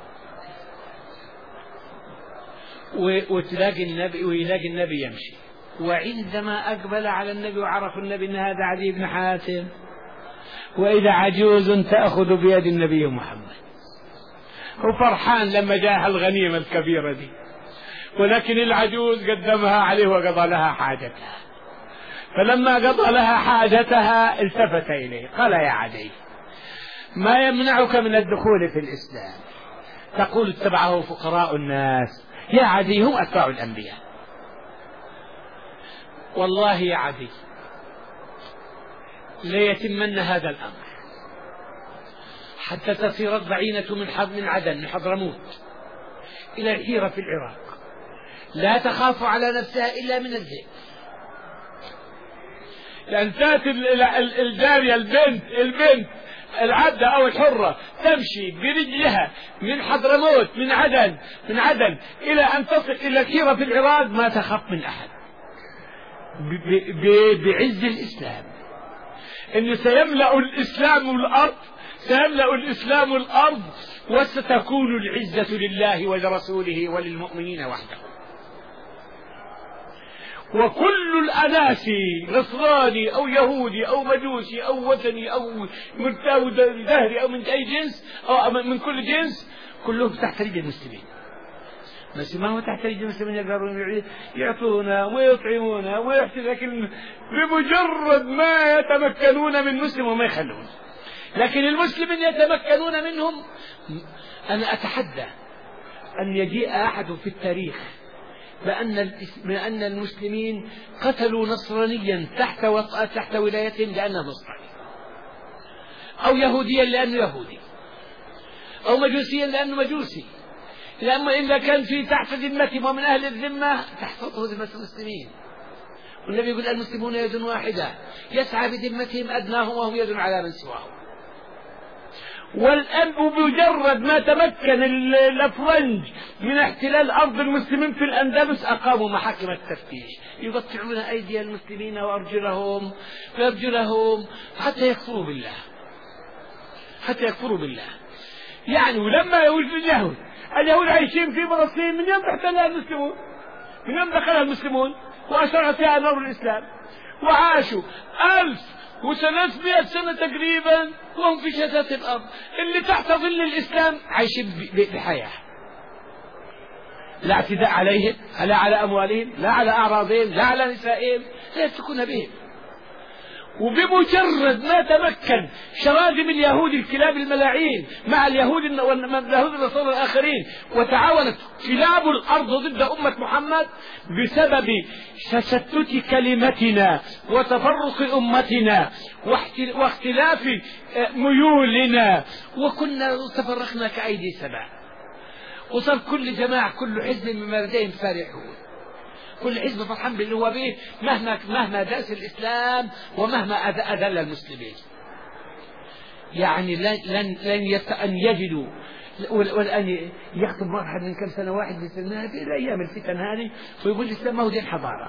Speaker 1: ويلاقي النبي يمشي وعندما أقبل على النبي وعرف النبي أن هذا عدي بن حاتم، وإذا عجوز تأخذ بيد النبي محمد، وفرحان لما جاء الغنيمة الكبيرة دي، ولكن العجوز قدمها عليه وقضى لها حاجتها. فلما قضى لها حاجتها التفت إليه قال: يا عدي، ما يمنعك من الدخول في الإسلام؟ تقول اتبعه فقراء الناس. يا عدي، هم أتباع الأنبياء. والله يا عدي ليتمن هذا الأمر حتى تصير الضعينة من عدن من حضرموت إلى الحيرة في العراق، لا تخاف على نفسها إلا من الذئب، لأن تأتي الجارية البنت العبدة أو الحرة تمشي برجلها من حضرموت من عدن إلى أن تصل إلى الحيرة في العراق، ما تخاف من أحد بعز الإسلام. إن سيملأ الإسلام الأرض وستكون العزة لله ولرسوله وللمؤمنين وحده. وكل الأناس نصراني أو يهودي أو مجوسي أو وثني أو دهري أو من أي جنس أو من كل جنس، كلهم تحت رجل المسلمين. بس ما هو تحت رجل المسلمين يقدرون يعطونا ويطعمونا ويحسن، لكن بمجرد ما يتمكنون من مسلم وما يخلون. لكن المسلمين يتمكنون منهم. أنا أتحدى أن يجيء أحد في التاريخ بأن المسلمين قتلوا نصرانيا تحت ولاية لأنه نصراني، أو يهوديا لأنه يهودي، أو مجوسيا لأنه مجوسي، لأما إذا كان في تحت ذمتهم ومن أهل الذمة تحفظه ذمة المسلمين. والنبي يقول: المسلمون يد واحدة يسعى بذمتهم أدناهم وهم يد على من سواهم. والآن بمجرد ما تمكن الأفرنج من احتلال أرض المسلمين في الأندلس أقاموا محاكم التفتيش، يقطعون أيدي المسلمين وأرجلهم حتى يكفروا بالله. يعني ولما يوجد اليهود عايشين في فلسطين من يوم احتلها المسلمون، من يوم دخلها المسلمون وأشرع فيها نور الإسلام، وعاشوا 1300 سنة تقريبا وهم في شتات الأرض اللي تحت ظل الإسلام عايشين بحياة، لا اعتداء عليهم، لا على أموالهم، لا على أعراضهم، لا على نسائهم، لا يفتكون بهم. وبمجرد ما تمكن شراذم اليهود الكلاب الملاعين مع اليهود النصارى الآخرين وتعاونت كلاب الأرض ضد أمة محمد بسبب تشتت كلمتنا وتفرق أمتنا واختلاف ميولنا، وكنا تفرقنا كأيدي سبع، وصار كل جماعة كل حزب من مردين فارحون، كل حزب فرحان باللي هو به مهما داس الإسلام ومهما أذل المسلمين. يعني لن يجدوا. والآن يخطب واحد من كم سنة واحد في أيام الفتن هذه ويقول الإسلام ما هو دين حضارة.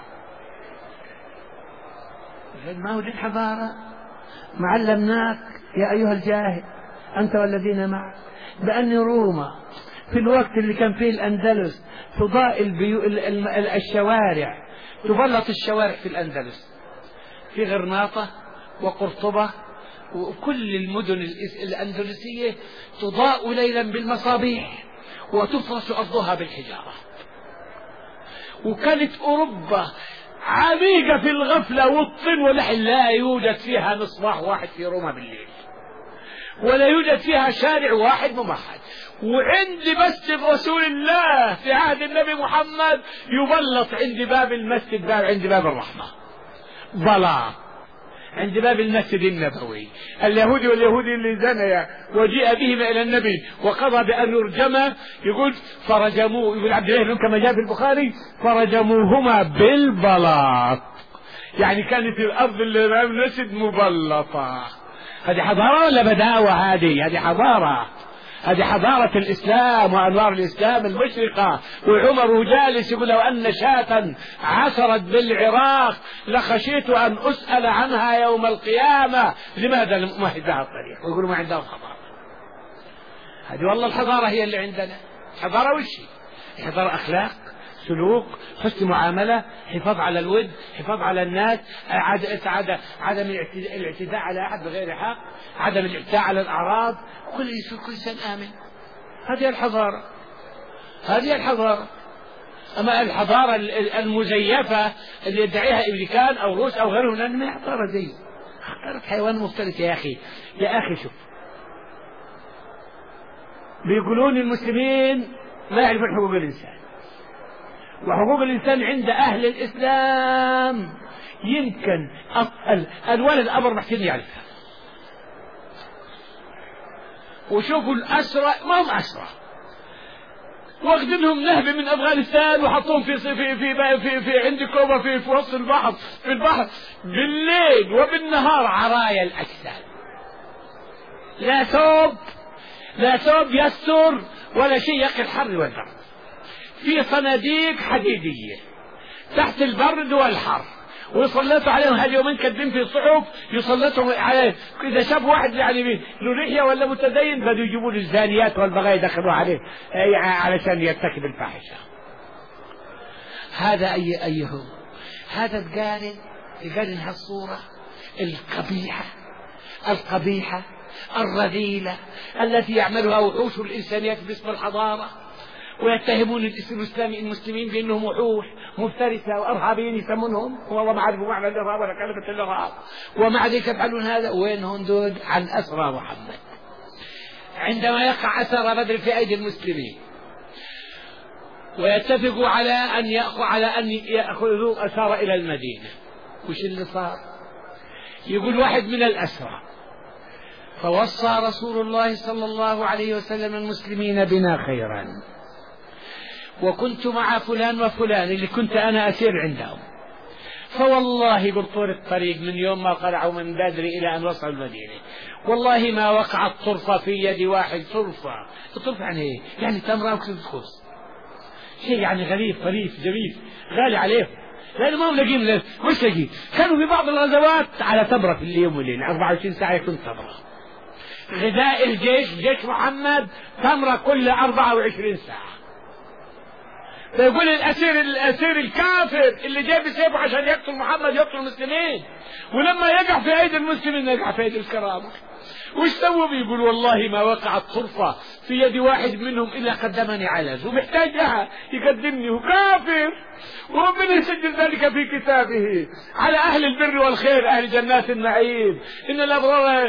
Speaker 1: ما هو دين حضارة. ما علمناك يا أيها الجاهل أنت والذين معك بأن روما في الوقت اللي كان فيه الأندلس تضاء الشوارع، تبلط الشوارع في الأندلس، في غرناطة وقرطبة وكل المدن الأندلسية تضاء ليلا بالمصابيح وتفرش أرضها بالحجارة. وكانت أوروبا عميقة في الغفلة والطين ولحن، لا يوجد فيها مصباح واحد في روما بالليل، ولا يوجد فيها شارع واحد ممهد. وعند مسجد رسول الله في عهد النبي محمد يبلط عند باب المسجد، عند باب الرحمة بلاط، عند باب المسجد النبوي. اليهودي واليهودي اللي زنيا وجيء بهما إلى النبي وقضى بأن يرجما، يقول فرجموه، يقول عبد الله كما جاء في البخاري فرجموهما بالبلاط. يعني كانت الأرض اللي أمام المسجد مبلطة. هذه حضارة ولا بداوة؟ هذه حضارة. هذه حضارة الإسلام وأنوار الإسلام المشرقة. وعمر جالس يقول لو أن شاة عثرت بالعراق لخشيت أن أسأل عنها يوم القيامة لماذا لم أمهد لها الطريق. ويقولوا ما عندهم حضارة. هذه والله الحضارة هي اللي عندنا. حضارة وشي؟ حضارة أخلاق، سلوك، حسن معاملة، حفاظ على الود، حفاظ على الناس، عدم الاعتداء على أحد بغير حق، عدم الاعتداء على الأعراض، كل إنسان آمن. هذه الحضارة، هذه الحضارة. أما الحضارة المزيفة اللي يدعيها أمريكان أو روس أو غيرهم، لأن ما حضارة زي حضارة حيوان مفترس. يا أخي شوف، بيقولون المسلمين ما يعرفون حقوق الإنسان، وحقوق الإنسان عند أهل الإسلام يمكن الولد الأبر محسن يعرفها. وشوفوا الأسرى ما هم أسرى، واخذينهم نهبة من أفغانستان وحطوهم في عند كوبا في وسط البحر، في البحر بالليل وبالنهار، عرايا الأجساد، لا ثوب يستر ولا شيء يقي الحر والبرد، في صناديق حديدية تحت البرد والحر، ويسلطوا عليهم هاليومين كاتبين في الصحف يسلطوا عليه. إذا شاف واحد يعني له لحية ولا متدين بدوا يجيبوا له الزانيات والبغايا يدخلوا عليه علشان يرتكب الفاحشة. هذا أيه هذا تقارن هالصورة القبيحة الرذيلة التي يعملها وحوش الإنسانيات باسم الحضارة، ويتهمون المسلمين بأنهم وحوش مفترسة وأرهابيين يسمونهم، والله ما عرفوا معنى الإرهاب ولا كلمة الإرهاب، ومع ذلك يفعلون هذا. وينهم دول عن أسرى محمد عندما يقع أسرى بدر في أيدي المسلمين، ويتفقوا على أن يأخذوا أسرى إلى المدينة. وش اللي صار؟ يقول واحد من الأسرى: فوصى رسول الله صلى الله عليه وسلم المسلمين بنا خيرا، وكنت مع فلان وفلان اللي كنت أنا أسير عندهم، فوالله بالطول الطريق من يوم ما قلعوا من بدر إلى أن وصلوا المدينة والله ما وقعت طرفة في يد واحد. طرفة يعني إيه؟ يعني تمرة وكسب خبز، شيء يعني غريب طريف جميل غالي عليهم، لأنه ما هم لاقين. مش لاقين، كانوا في بعض الغزوات على تمرة في اليوم والليل 24 ساعة يكون تمرة. غذاء الجيش، جيش محمد، تمرة كل 24 ساعة. فيقول الأسير الكافر اللي جاي بسيفه عشان يقتل محمد يقتل المسلمين، ولما يقع في أيدي المسلمين يقع في أيدي الكرامة. وش سووا؟ بيقول والله ما وقعت طرفة في يد واحد منهم إلا قدمني على ومحتاج لها يقدمني، وكافر، وربنا يسجل ذلك في كتابه على أهل البر والخير أهل جنات النعيم. إن الأبرار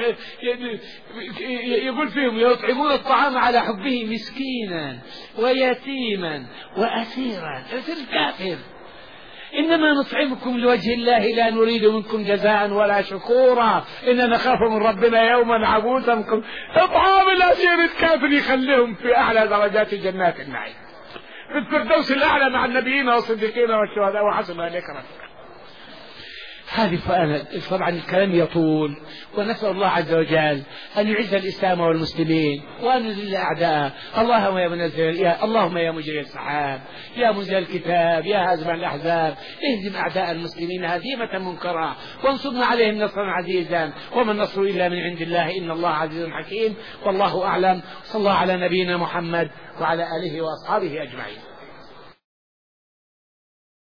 Speaker 1: يقول فيهم يطعمون الطعام على حبه مسكينا ويتيما وأسيرا. الكافر: إنما نطعمكم لوجه الله لا نريد منكم جزاء ولا شكورا إننا نخاف من ربنا يوما عبوسا. إطعام الأسير الكافر يخليهم في أعلى درجات جنات النعيم، في الفردوس الأعلى مع النبيين والصديقين والشهداء وحسن أولئك رفيقا. هذه طبعا الكلام يطول، ونسأل الله عز وجل أن يعز الإسلام والمسلمين وأن يذل أعداءه. اللهم يا مجري السحاب، يا منزل الكتاب، يا هازم الأحزاب، اهزم أعداء المسلمين هزيمة منكرة، وانصرنا عليهم نصرا عزيزا، وما النصر إلا من عند الله إن الله عزيز حكيم. والله أعلم. صلى الله على نبينا محمد وعلى آله وأصحابه أجمعين.